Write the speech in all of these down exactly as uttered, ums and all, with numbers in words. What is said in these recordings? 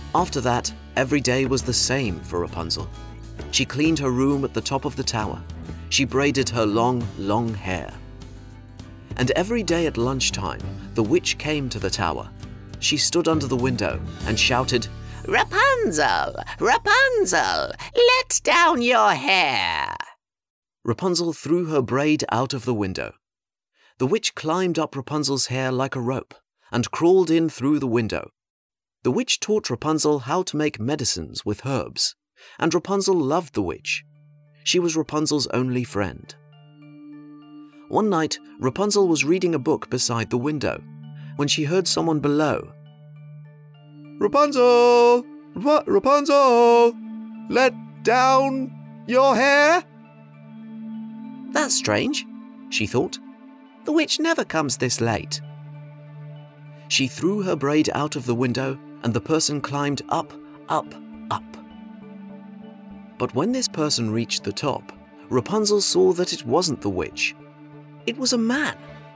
After that, every day was the same for Rapunzel. She cleaned her room at the top of the tower. She braided her long, long hair. And every day at lunchtime, the witch came to the tower. She stood under the window and shouted, "Rapunzel! Rapunzel! Let down your hair!" Rapunzel threw her braid out of the window. The witch climbed up Rapunzel's hair like a rope and crawled in through the window. The witch taught Rapunzel how to make medicines with herbs, and Rapunzel loved the witch. She was Rapunzel's only friend. One night, Rapunzel was reading a book beside the window when she heard someone below. "Rapunzel! Ra- Rapunzel! Let down your hair?" That's strange, she thought. The witch never comes this late. She threw her braid out of the window and the person climbed up, up, up. But when this person reached the top, Rapunzel saw that it wasn't the witch. It was a man.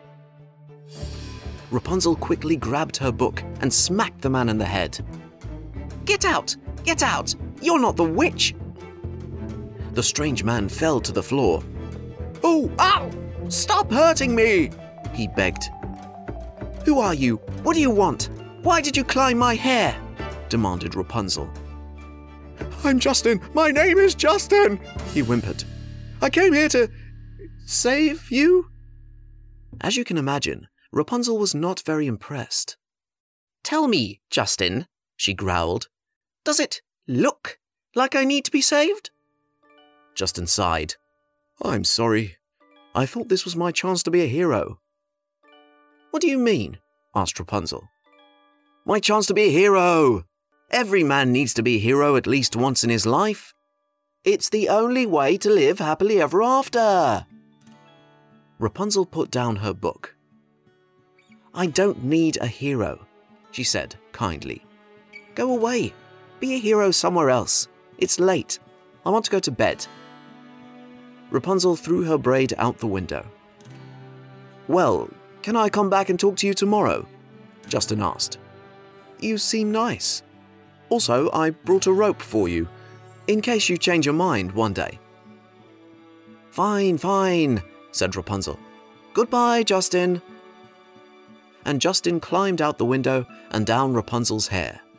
Rapunzel quickly grabbed her book and smacked the man in the head. "Get out! Get out! You're not the witch!" The strange man fell to the floor. "Oh, ow! Stop hurting me!" he begged. "Who are you? What do you want? Why did you climb my hair?" demanded Rapunzel. "I'm Justin. My name is Justin," he whimpered. "I came here to save you." As you can imagine, Rapunzel was not very impressed. "Tell me, Justin," she growled, "does it look like I need to be saved?" Justin sighed. "I'm sorry. I thought this was my chance to be a hero." "What do you mean?" asked Rapunzel. "My chance to be a hero! Every man needs to be a hero at least once in his life. It's the only way to live happily ever after." Rapunzel put down her book. "I don't need a hero," she said kindly. "Go away. Be a hero somewhere else. It's late. I want to go to bed." Rapunzel threw her braid out the window. "Well, can I come back and talk to you tomorrow?" Justin asked. "You seem nice. Also, I brought a rope for you, in case you change your mind one day." "Fine, fine," said Rapunzel. "Goodbye, Justin." And Justin climbed out the window and down Rapunzel's hair.